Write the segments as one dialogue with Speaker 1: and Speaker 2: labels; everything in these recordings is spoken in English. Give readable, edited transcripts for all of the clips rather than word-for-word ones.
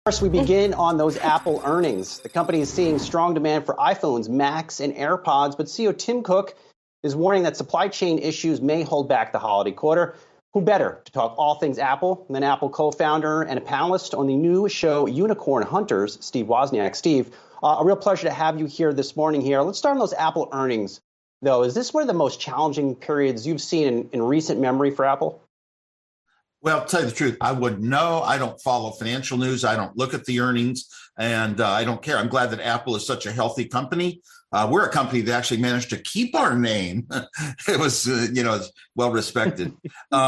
Speaker 1: First, we begin on those Apple earnings. The company is seeing strong demand for iPhones, Macs, and AirPods, but CEO Tim Cook is warning that supply chain issues may hold back the holiday quarter. Who better to talk all things Apple than Apple co-founder and a panelist on the new show Unicorn Hunters, Steve Wozniak. Steve, a real pleasure to have you here this morning here. Let's start on those Apple earnings, though. Is this one of the most challenging periods you've seen in recent memory for Apple?
Speaker 2: Well, to tell you the truth, I wouldn't know. I don't follow financial news. I don't look at the earnings, and I don't care. I'm glad that Apple is such a healthy company. We're a company that actually managed to keep our name. It was, well respected.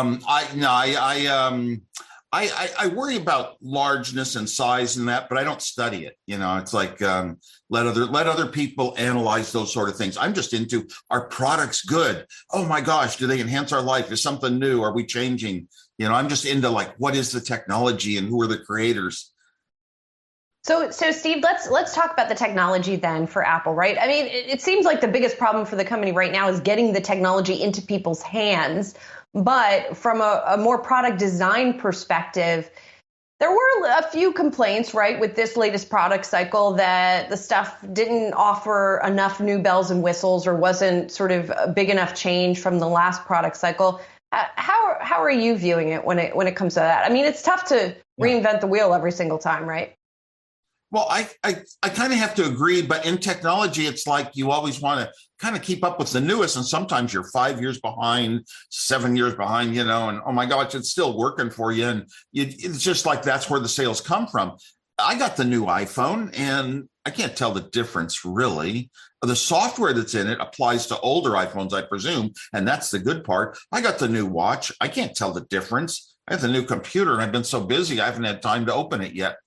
Speaker 2: I worry about largeness and size and that, but I don't study it. It's like let other people analyze those sort of things. I'm just into, are products good? Oh my gosh, do they enhance our life? Is something new? Are we changing? I'm just into like, what is the technology and who are the creators?
Speaker 3: So Steve, let's talk about the technology then for Apple, right? I mean, it seems like the biggest problem for the company right now is getting the technology into people's hands. But from a more product design perspective, there were a few complaints, right, with this latest product cycle that the stuff didn't offer enough new bells and whistles or wasn't sort of a big enough change from the last product cycle. How are you viewing it when it comes to that? I mean, it's tough to reinvent the wheel every single time, right?
Speaker 2: Well, I kind of have to agree, but in technology, it's like you always want to kind of keep up with the newest, and sometimes you're 5 years behind, 7 years behind, and oh my gosh, it's still working for you, and it's just like that's where the sales come from. I got the new iPhone, and I can't tell the difference really. The software that's in it applies to older iPhones, I presume, and that's the good part. I got the new watch. I can't tell the difference. I have the new computer, and I've been so busy, I haven't had time to open it yet.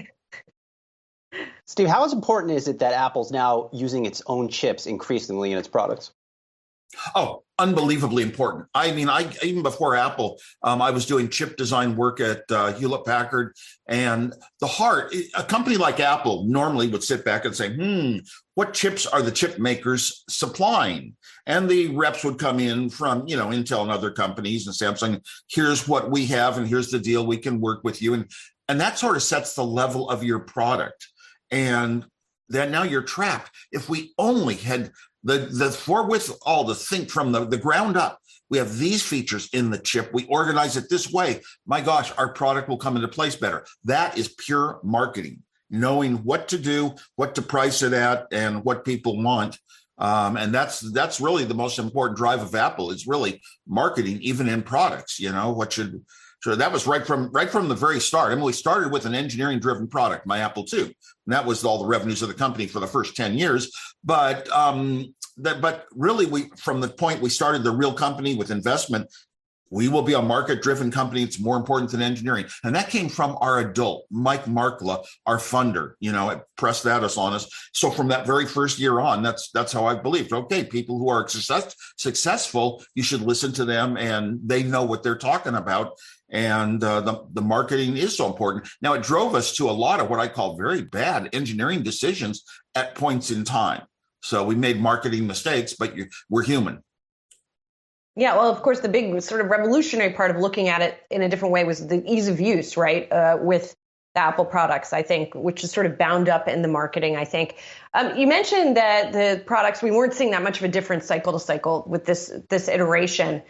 Speaker 1: Steve, how important is it that Apple's now using its own chips increasingly in its products?
Speaker 2: Oh, unbelievably important. I mean, even before Apple, I was doing chip design work at Hewlett Packard, and a company like Apple normally would sit back and say, what chips are the chip makers supplying? And the reps would come in from, Intel and other companies and Samsung, here's what we have, and here's the deal, we can work with you. And that sort of sets the level of your product. And then now you're trapped. If we only had the wherewithal to think from the ground up, we have these features in the chip, we organize it this way, my gosh, our product will come into place better. That is pure marketing, knowing what to do, what to price it at, and what people want. And that's really the most important drive of Apple, is really marketing, even in products. So that was right from the very start. I mean, we started with an engineering-driven product, my Apple II, and that was all the revenues of the company for the first 10 years. But really, from the point we started the real company with investment, we will be a market-driven company. It's more important than engineering, and that came from our adult, Mike Markla, our funder. Pressed that on us. So from that very first year on, that's how I believed. Okay, people who are successful, you should listen to them, and they know what they're talking about. And the marketing is so important. Now, it drove us to a lot of what I call very bad engineering decisions at points in time. So we made marketing mistakes, but we're human.
Speaker 3: Yeah, well, of course, the big sort of revolutionary part of looking at it in a different way was the ease of use, right, with the Apple products, I think, which is sort of bound up in the marketing, I think. You mentioned that the products, we weren't seeing that much of a difference cycle to cycle with this iteration.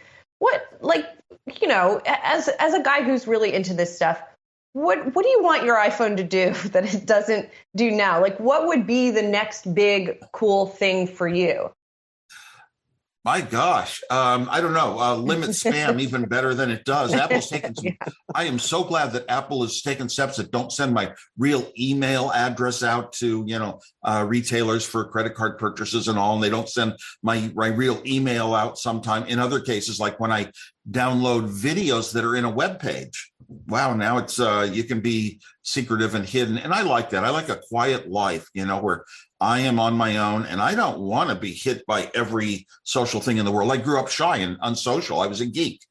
Speaker 3: As a guy who's really into this stuff, what do you want your iPhone to do that it doesn't do now? Like, what would be the next big cool thing for you?
Speaker 2: My gosh, I don't know. Limit spam even better than it does. Apple's taken some. Yeah. I am so glad that Apple has taken steps that don't send my real email address out to retailers for credit card purchases and all, and they don't send my real email out sometime. In other cases, like when I download videos that are in a web page. Wow, now it's you can be secretive and hidden, and I like that. I like a quiet life, where I am on my own, and I don't want to be hit by every social thing in the world. I grew up shy and unsocial. I was a geek.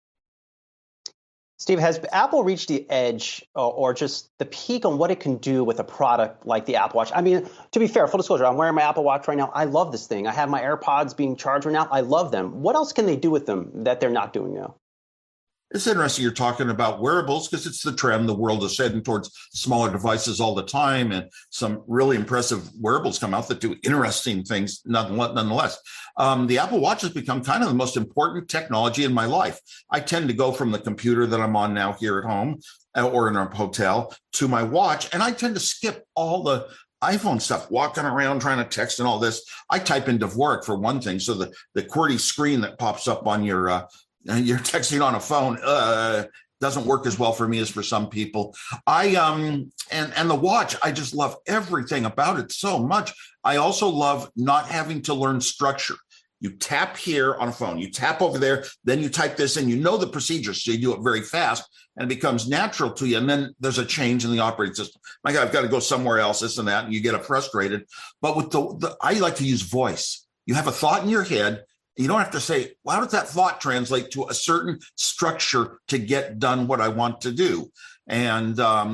Speaker 1: Steve, has Apple reached the edge or just the peak on what it can do with a product like the Apple Watch? I mean, to be fair, full disclosure, I'm wearing my Apple Watch right now. I love this thing. I have my AirPods being charged right now. I love them. What else can they do with them that they're not doing now?
Speaker 2: It's interesting you're talking about wearables because it's the trend. The world is heading towards smaller devices all the time, and some really impressive wearables come out that do interesting things nonetheless. The Apple Watch has become kind of the most important technology in my life. I tend to go from the computer that I'm on now here at home or in a hotel to my watch, and I tend to skip all the iPhone stuff, walking around trying to text and all this. I type in Dvorak for one thing, so the QWERTY screen that pops up on your you're texting on a phone doesn't work as well for me as for some people. And the watch, I just love everything about it so much. I also love not having to learn structure. You tap here on a phone, you tap over there, then you type this in, you know the procedure, so you do it very fast and it becomes natural to you. And then there's a change in the operating system. My God, I've got to go somewhere else, this and that, and you get frustrated. But with I like to use voice. You have a thought in your head. You don't have to say, well, how does that thought translate to a certain structure to get done what I want to do? And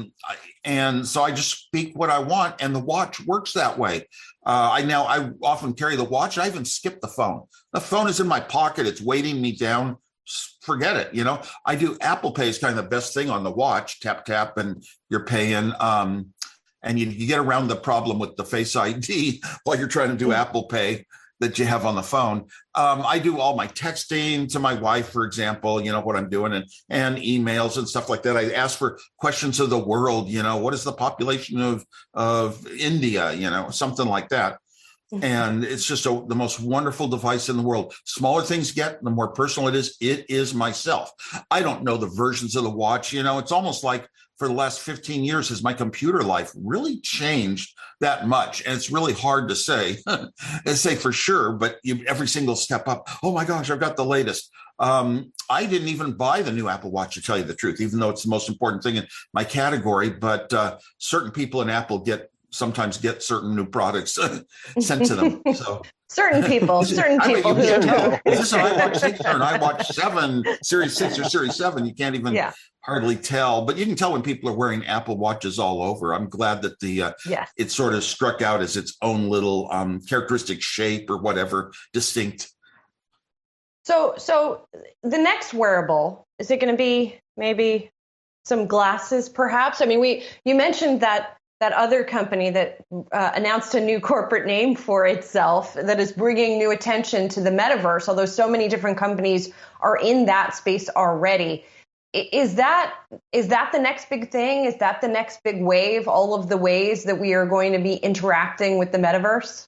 Speaker 2: so I just speak what I want, and the watch works that way. I often carry the watch. I even skip the phone. The phone is in my pocket. It's weighting me down. Forget it. I do Apple Pay is kind of the best thing on the watch. Tap, tap, and you're paying. And you get around the problem with the Face ID while you're trying to do Apple Pay that you have on the phone. I do all my texting to my wife, for example, what I'm doing, and emails and stuff like that. I ask for questions of the world, what is the population of India, something like that. And it's just the most wonderful device in the world. Smaller things get, the more personal it is. It is myself. I don't know the versions of the watch. It's almost like for the last 15 years, has my computer life really changed that much? And it's really hard to say, for sure, but every single step up, oh my gosh, I've got the latest. I didn't even buy the new Apple Watch, to tell you the truth, even though it's the most important thing in my category. But certain people in Apple sometimes get certain new products sent to them. So
Speaker 3: certain people who
Speaker 2: is this an iWatch 6 or an iWatch 7, Series 6 or Series 7? You can't even hardly tell, but you can tell when people are wearing Apple Watches all over. I'm glad that it sort of struck out as its own little characteristic shape or whatever, distinct.
Speaker 3: So the next wearable, is it going to be maybe some glasses, perhaps? I mean, you mentioned that other company that announced a new corporate name for itself that is bringing new attention to the metaverse, although so many different companies are in that space already. Is that the next big thing? Is that the next big wave, all of the ways that we are going to be interacting with the metaverse?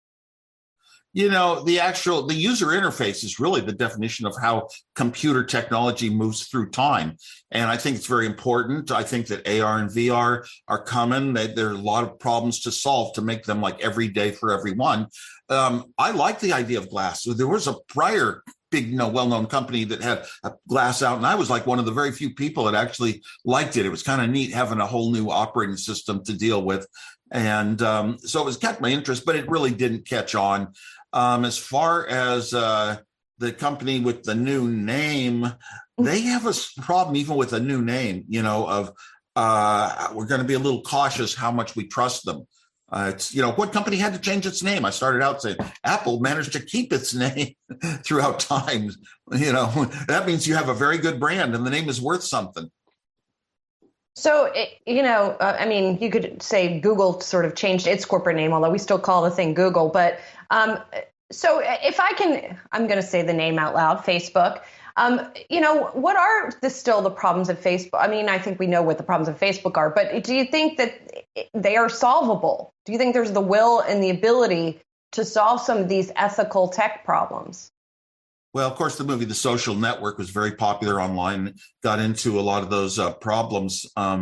Speaker 2: The user interface is really the definition of how computer technology moves through time. And I think it's very important. I think that AR and VR are coming. There are a lot of problems to solve to make them like every day for everyone. I like the idea of glass. So there was a prior big, well-known company that had a glass out, and I was like one of the very few people that actually liked it. It was kind of neat having a whole new operating system to deal with. And so it was kept my interest, but it really didn't catch on. As far as the company with the new name, they have a problem even with a new name, of we're going to be a little cautious how much we trust them. It's, what company had to change its name? I started out saying Apple managed to keep its name throughout time. That means you have a very good brand and the name is worth something.
Speaker 3: So, you could say Google sort of changed its corporate name, although we still call the thing Google. But so if I'm going to say the name out loud, Facebook. What are still the problems of Facebook? I mean, I think we know what the problems of Facebook are, but do you think that they are solvable? Do you think there's the will and the ability to solve some of these ethical tech problems?
Speaker 2: Well, of course, the movie The Social Network was very popular online, got into a lot of those problems.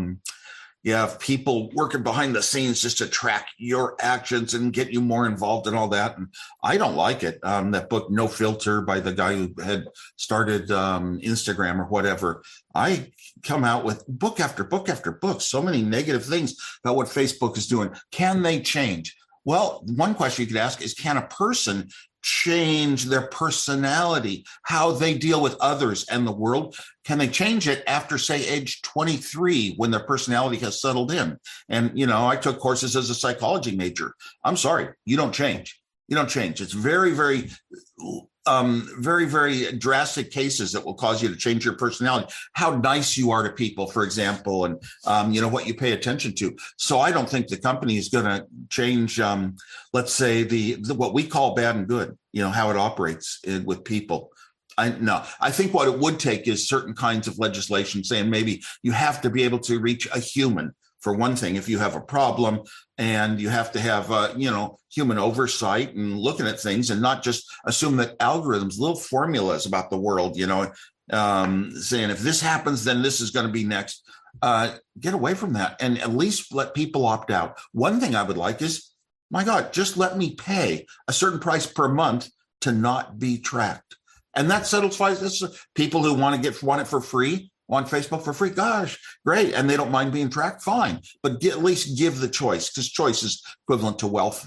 Speaker 2: People working behind the scenes just to track your actions and get you more involved in all that. And I don't like it. That book, No Filter, by the guy who had started Instagram or whatever, I come out with book after book after book, so many negative things about what Facebook is doing. Can they change? Well, one question you could ask is, can a person change their personality, how they deal with others and the world? Can they change it after, say, age 23, when their personality has settled in? And, I took courses as a psychology major. I'm sorry, you don't change. You don't change. It's very, very very, very drastic cases that will cause you to change your personality, how nice you are to people, for example, and, what you pay attention to. So I don't think the company is going to change, let's say, the what we call bad and good, how it operates with people. I think what it would take is certain kinds of legislation saying maybe you have to be able to reach a human. For one thing, if you have a problem, and you have to have, human oversight and looking at things and not just assume that algorithms, little formulas about the world, saying if this happens, then this is going to be next. Get away from that and at least let people opt out. One thing I would like is, my God, just let me pay a certain price per month to not be tracked. And that satisfies this. People who want it for free on Facebook for free. Gosh, great. And they don't mind being tracked. Fine. But at least give the choice, because choice is equivalent to wealth.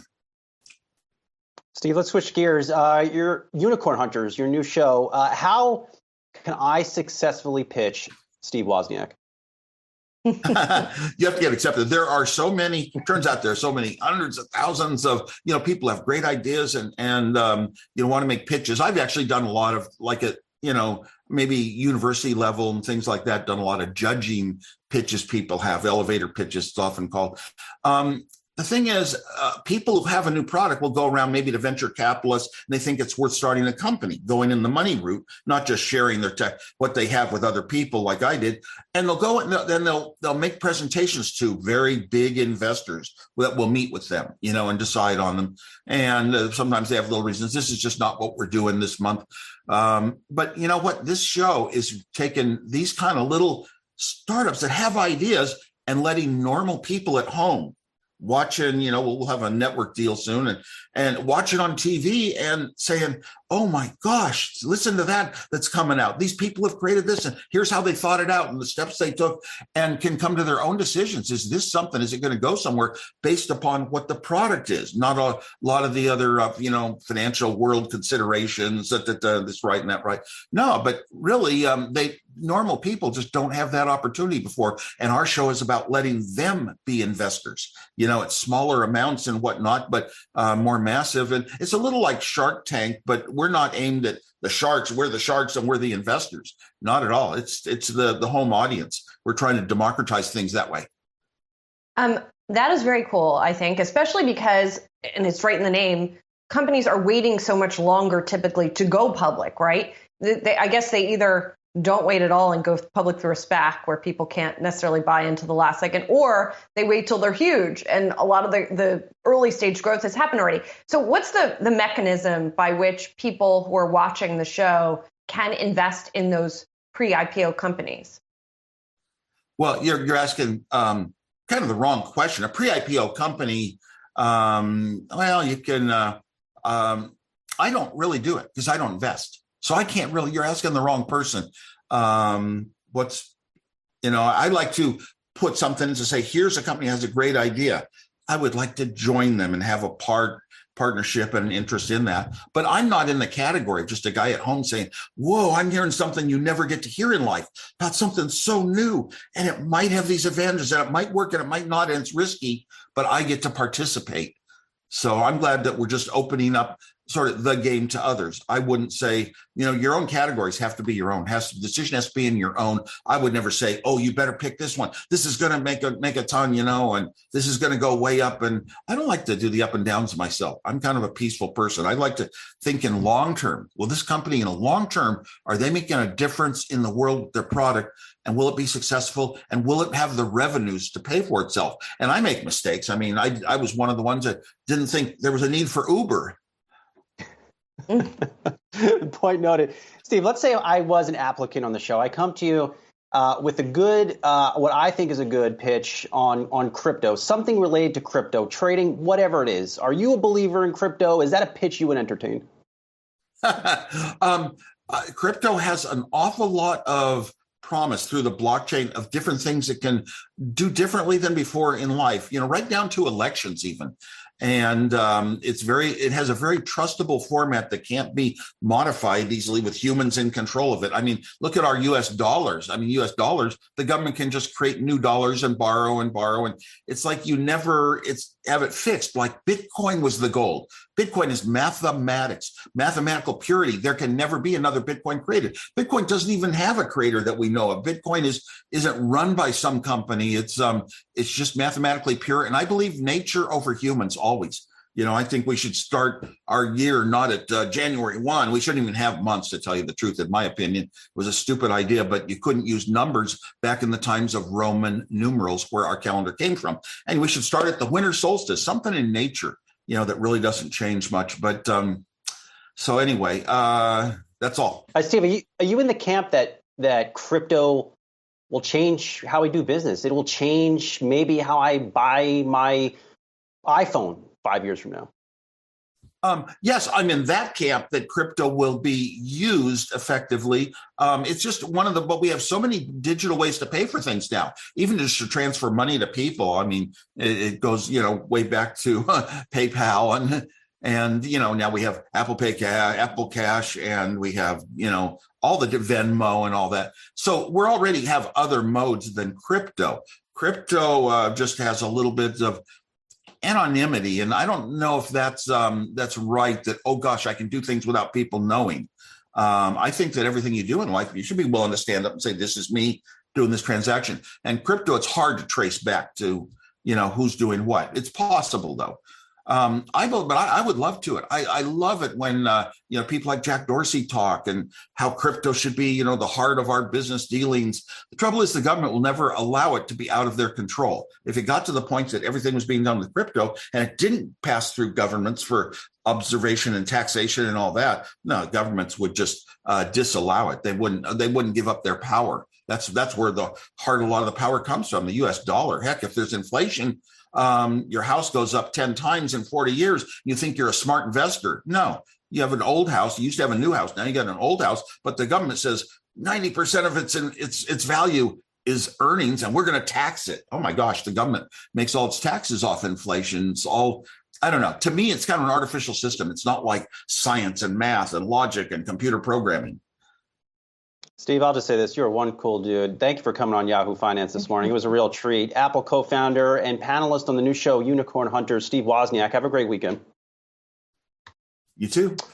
Speaker 1: Steve, let's switch gears. Your Unicorn Hunters, your new show. How can I successfully pitch Steve Wozniak?
Speaker 2: You have to get accepted. There are so many, turns out there are so many hundreds of thousands of, people have great ideas and want to make pitches. I've actually done a lot of maybe university level and things like that, done a lot of judging pitches people have, elevator pitches, it's often called. The thing is, people who have a new product will go around maybe to venture capitalists, and they think it's worth starting a company, going in the money route, not just sharing their tech, what they have with other people like I did. And they'll go and then they'll make presentations to very big investors that will meet with them, and decide on them. And sometimes they have little reasons. This is just not what we're doing this month. But you know what? This show is taking these kind of little startups that have ideas and letting normal people at home watching, we'll have a network deal soon and watch it on TV and saying, oh my gosh, listen to that's coming out. These people have created this and here's how they thought it out and the steps they took, and can come to their own decisions. Is this something? Is it going to go somewhere based upon what the product is? Not a lot of the other, financial world considerations that this right and that right. No, but really, normal people just don't have that opportunity before. And our show is about letting them be investors, at smaller amounts and whatnot, but more massive. And it's a little like Shark Tank, but we're not aimed at the sharks. We're the sharks and we're the investors. Not at all. It's the home audience. We're trying to democratize things that way.
Speaker 3: That is very cool, I think, especially because, and it's right in the name, companies are waiting so much longer typically to go public, right? I guess they either don't wait at all and go public through a SPAC where people can't necessarily buy into the last second, or they wait till they're huge. And a lot of the early stage growth has happened already. So what's the mechanism by which people who are watching the show can invest in those pre-IPO companies?
Speaker 2: Well, you're asking kind of the wrong question. A pre-IPO company, you can, I don't really do it because I don't invest. So I can't really, you're asking the wrong person. I like to put something to say, here's a company that has a great idea. I would like to join them and have a partnership and an interest in that. But I'm not in the category of just a guy at home saying, whoa, I'm hearing something you never get to hear in life about something so new. And it might have these advantages and it might work and it might not. And it's risky, but I get to participate. So I'm glad that we're just opening up sort of the game to others. I wouldn't say, your own categories have to be your own. The decision has to be in your own. I would never say, oh, you better pick this one. This is going to make a ton, and this is going to go way up. And I don't like to do the up and downs myself. I'm kind of a peaceful person. I like to think in long term. Will this company in a long term, are they making a difference in the world with their product? And will it be successful? And will it have the revenues to pay for itself? And I make mistakes. I mean, I was one of the ones that didn't think there was a need for Uber.
Speaker 1: Point noted. Steve, let's say I was an applicant on the show. I come to you with a good, what I think is a good pitch on crypto, something related to crypto, trading, whatever it is. Are you a believer in crypto? Is that a pitch you would entertain?
Speaker 2: Crypto has an awful lot of promise through the blockchain of different things it can do differently than before in life, right down to elections even. And it has a very trustable format that can't be modified easily with humans in control of it. I mean, look at our US dollars. I mean, US dollars, the government can just create new dollars and borrow. And it's like have it fixed. Like Bitcoin was the gold. Bitcoin is mathematics, mathematical purity. There can never be another Bitcoin created. Bitcoin doesn't even have a creator that we know of. Bitcoin isn't run by some company. It's just mathematically pure. And I believe nature over humans always. I think we should start our year not at January 1. We shouldn't even have months, to tell you the truth. In my opinion, it was a stupid idea, but you couldn't use numbers back in the times of Roman numerals where our calendar came from. And we should start at the winter solstice, something in nature, that really doesn't change much. But so anyway, that's all.
Speaker 1: Steve, are you in the camp that crypto will change how we do business? It will change maybe how I buy my iPhone 5 years from now.
Speaker 2: Yes, I'm in that camp that crypto will be used effectively. It's just but we have so many digital ways to pay for things now, even just to transfer money to people. I mean, it goes, way back to PayPal and now we have Apple Pay, Apple Cash, and we have, all the Venmo and all that. So we already have other modes than crypto. Crypto just has a little bit of anonymity, and I don't know if that's right. That, oh gosh, I can do things without people knowing. I think that everything you do in life, you should be willing to stand up and say, "This is me doing this transaction." And crypto, it's hard to trace back to who's doing what. It's possible though. I would love to. I love it when people like Jack Dorsey talk and how crypto should be the heart of our business dealings. The trouble is the government will never allow it to be out of their control. If it got to the point that everything was being done with crypto and it didn't pass through governments for observation and taxation and all that, no, governments would just disallow it. They wouldn't give up their power. That's where the heart of a lot of the power comes from, the US dollar. Heck, if there's inflation, your house goes up 10 times in 40 years. You think you're a smart investor. No, you have an old house. You used to have a new house. Now you got an old house, but the government says 90% of its value is earnings, and we're going to tax it. Oh my gosh, the government makes all its taxes off inflation. It's all, I don't know. To me, it's kind of an artificial system. It's not like science and math and logic and computer programming.
Speaker 1: Steve, I'll just say this. You're one cool dude. Thank you for coming on Yahoo Finance this morning. It was a real treat. Apple co-founder and panelist on the new show, Unicorn Hunter, Steve Wozniak. Have a great weekend.
Speaker 2: You too.